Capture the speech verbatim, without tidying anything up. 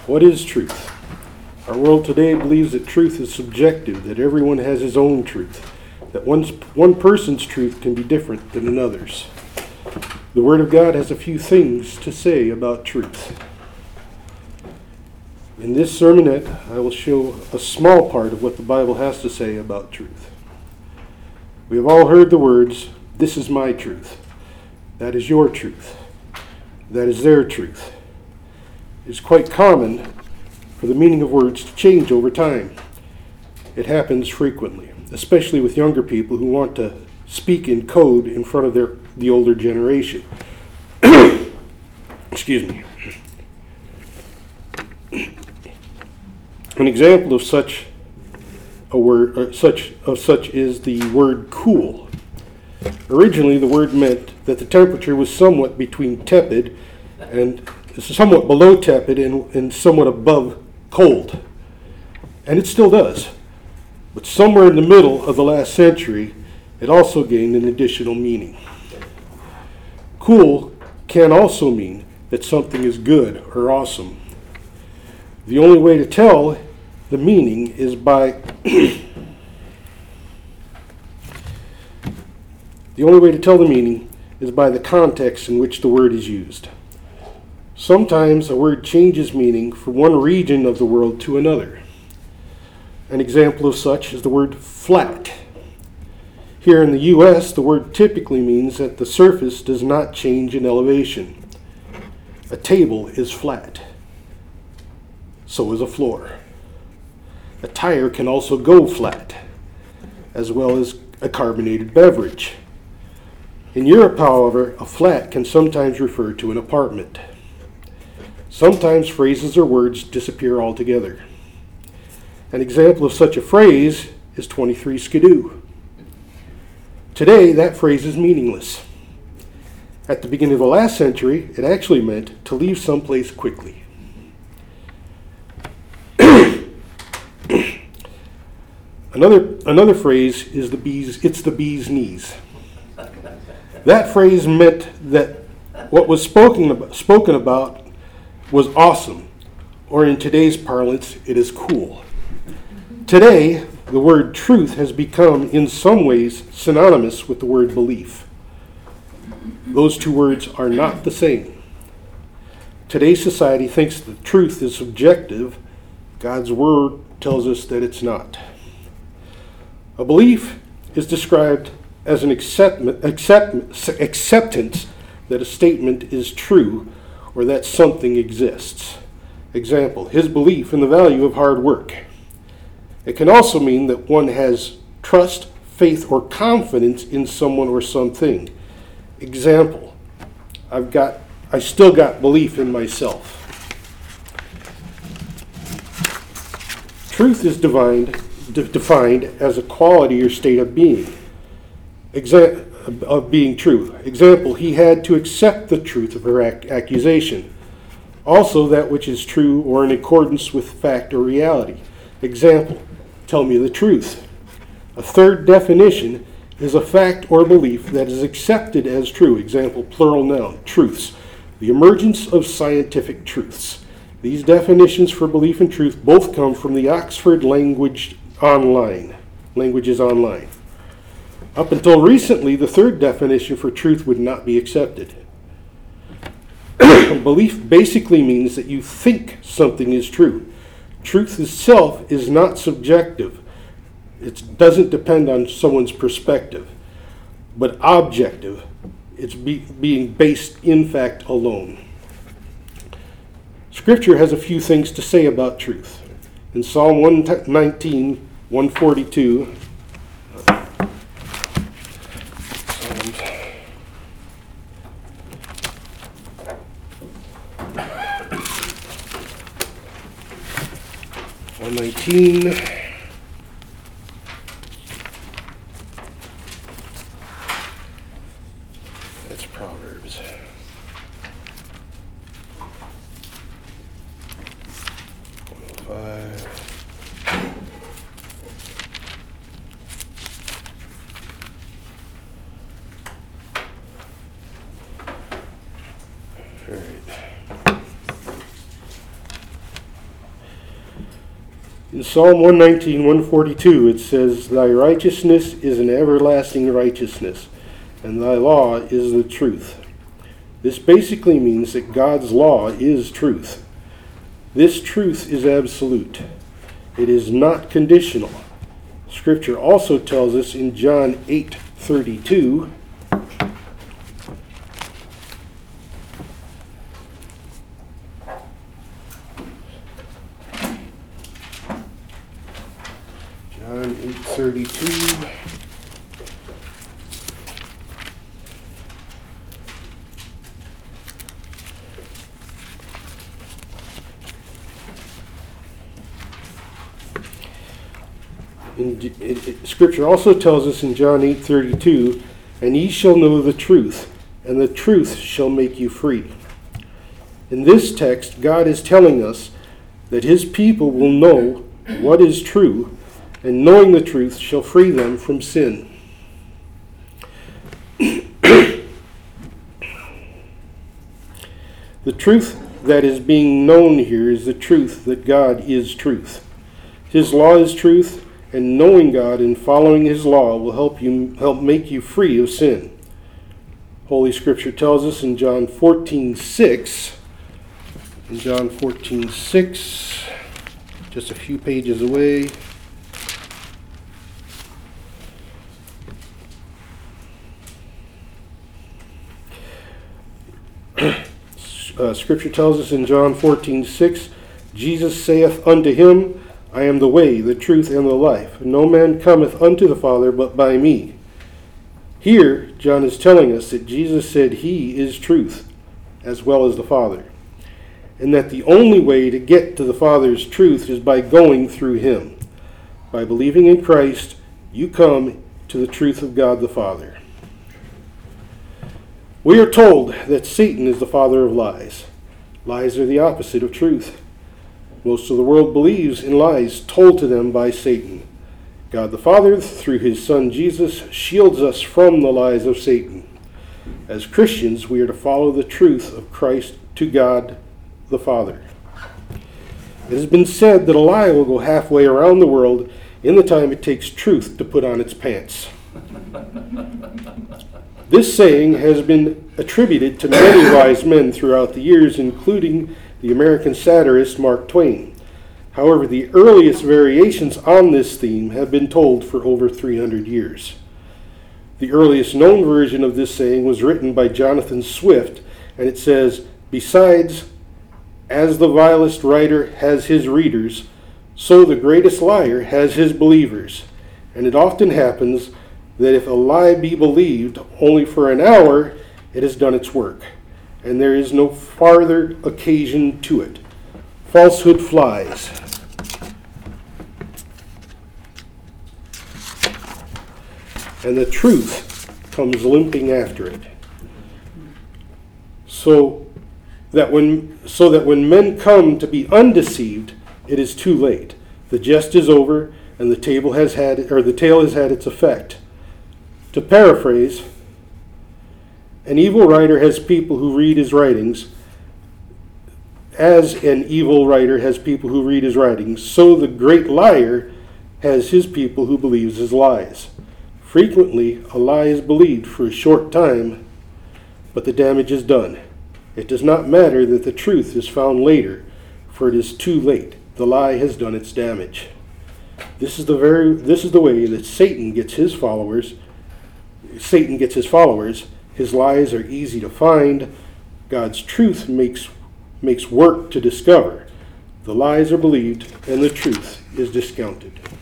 What is truth? Our world today believes that truth is subjective, that everyone has his own truth, that one's, one person's truth can be different than another's. The Word of God has a few things to say about truth. In this sermonette, I will show a small part of what the Bible has to say about truth. We have all heard the words, "This is my truth," "That is your truth," "That is their truth." It is quite common for the meaning of words to change over time. It happens frequently, especially with younger people who want to speak in code in front of their the older generation. Excuse me. An example of such a word, or such of such is the word "cool." Originally, the word meant that the temperature was somewhat between tepid and somewhat below tepid and, and somewhat above cold. And it still does. But somewhere in the middle of the last century, it also gained an additional meaning. Cool can also mean that something is good or awesome. The only way to tell the meaning is by the only way to tell the meaning is by the context in which the word is used. Sometimes a word changes meaning from one region of the world to another. An example of such is the word "flat." Here in the U S, the word typically means that the surface does not change in elevation. A table is flat. So is a floor. A tire can also go flat, as well as a carbonated beverage. In Europe, however, a flat can sometimes refer to an apartment. Sometimes phrases or words disappear altogether. An example of such a phrase is twenty-three skidoo. Today, that phrase is meaningless. At the beginning of the last century, it actually meant to leave someplace quickly. Another, another phrase is the bee's, "it's the bee's knees." That phrase meant that what was spoken about, spoken about was awesome, or in today's parlance, it is cool. Today, the word truth has become, in some ways, synonymous with the word belief. Those two words are not the same. Today's society thinks that truth is subjective. God's word tells us that it's not. A belief is described as an accept, accept, acceptance that a statement is true or that something exists. Example, his belief in the value of hard work. It can also mean that one has trust, faith, or confidence in someone or something. Example, I've got, I still got belief in myself. Truth is defined, de- defined as a quality or state of being, Exa- of being true. Example, he had to accept the truth of her ac- accusation. Also, that which is true or in accordance with fact or reality. Example, tell me the truth. A third definition is a fact or belief that is accepted as true. Example, plural noun, truths. The emergence of scientific truths. These definitions for belief and truth both come from the Oxford Language Online. Languages Online. Up until recently, the third definition for truth would not be accepted. Belief basically means that you think something is true. Truth itself is not subjective. It doesn't depend on someone's perspective, but objective. It's be, being based in fact alone. Scripture has a few things to say about truth. In Psalm one nineteen, one forty-two, one nineteen, that's Proverbs. one oh five. All right. In Psalm one nineteen, one forty-two, it says, "Thy righteousness is an everlasting righteousness, and thy law is the truth." This basically means that God's law is truth. This truth is absolute. It is not conditional. Scripture also tells us in John eight thirty-two, John eight thirty-two, In, it, it, Scripture also tells us in John eight thirty-two, "And ye shall know the truth, and the truth shall make you free." In this text, God is telling us that his people will know what is true, and knowing the truth shall free them from sin. The truth that is being known here is the truth that God is truth. His law is truth, and knowing God and following his law will help you help make you free of sin. Holy Scripture tells us in John fourteen six, in John fourteen six, just a few pages away. Uh, scripture tells us in John fourteen six, "Jesus saith unto him, I am the way, the truth, and the life. No man cometh unto the Father but by me." Here, John is telling us that Jesus said he is truth, as well as the Father, and that the only way to get to the Father's truth is by going through him. By believing in Christ, you come to the truth of God the Father. We are told that Satan is the father of lies. Lies are the opposite of truth. Most of the world believes in lies told to them by Satan. God the Father, through his Son Jesus, shields us from the lies of Satan. As Christians, we are to follow the truth of Christ to God the Father. It has been said that a lie will go halfway around the world in the time it takes truth to put on its pants. This saying has been attributed to many wise men throughout the years, including the American satirist Mark Twain. However, the earliest variations on this theme have been told for over three hundred years. The earliest known version of this saying was written by Jonathan Swift, and it says, "Besides, as the vilest writer has his readers, so the greatest liar has his believers. And it often happens that if a lie be believed only for an hour, it has done its work, and there is no farther occasion to it. Falsehood flies." And the truth comes limping after it. So that when so that when men come to be undeceived, it is too late. The jest is over, and the table has had or the tale has had its effect. To paraphrase, an evil writer has people who read his writings. As an evil writer has people who read his writings, so the great liar has his people who believes his lies. Frequently, a lie is believed for a short time, but the damage is done. It does not matter that the truth is found later, for it is too late. The lie has done its damage. This is the very this is the way that Satan gets his followers. Satan gets his followers. His lies are easy to find. God's truth makes makes work to discover. The lies are believed, and the truth is discounted.